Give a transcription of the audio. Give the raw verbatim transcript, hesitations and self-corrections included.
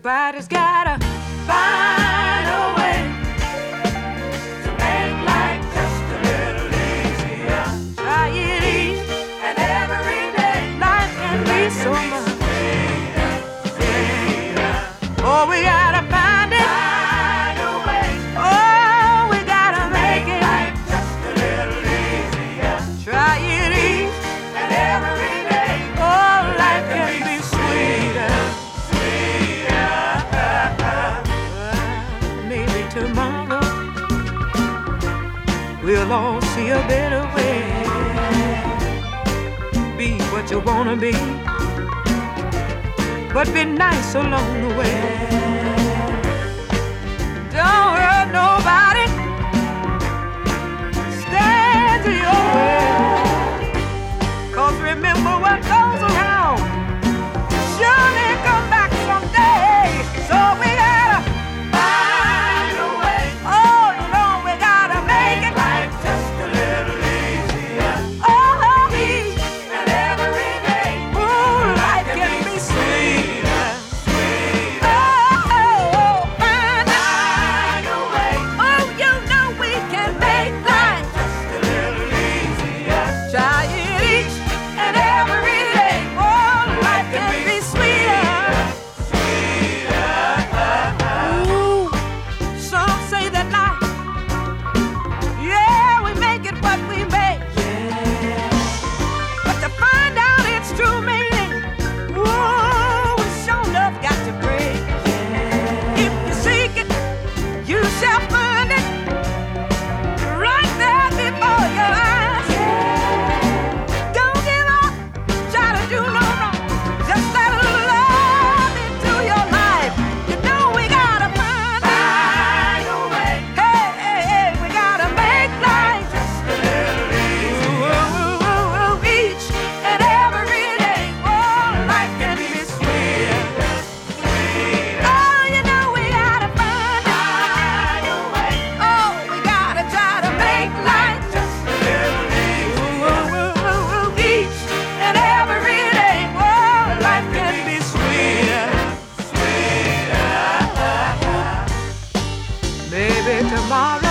Everybody's gotta find a way to make life just a little easier. Try it easy, and every day life can be so much sweeter, sweeter. Oh, we gotta find it. Find a way. Oh, we gotta make, make it life just a little easier. Try it easy, and every day oh, life can be sweeter. Tomorrow we'll all see a better way. Be what you wanna be, but be nice along the way. Don't hurt nobody, stand to your way. Cause remember what goes around surely come back someday. So we gotta tomorrow